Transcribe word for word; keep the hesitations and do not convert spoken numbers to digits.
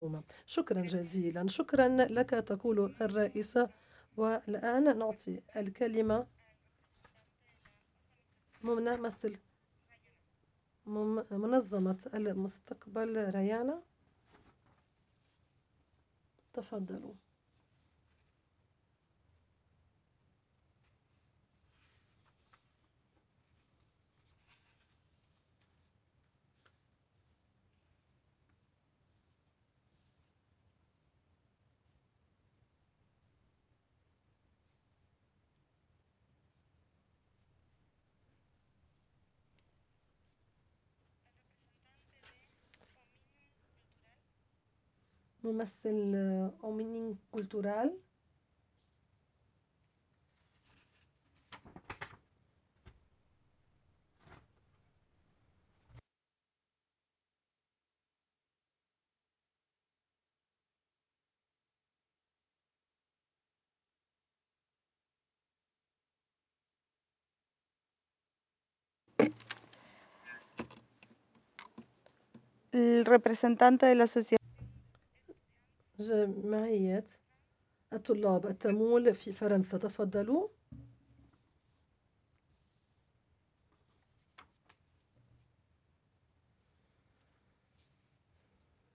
شكرا جزيلا، شكرا لك تقول الرئيسة. والآن نعطي الكلمة ممثل مم- منظمة المستقبل ريانا، تفضلوا. ممثل أومينين كولتورال. El representante de la sociedad. جمعية الطلاب التمول في فرنسا، تفضلوا.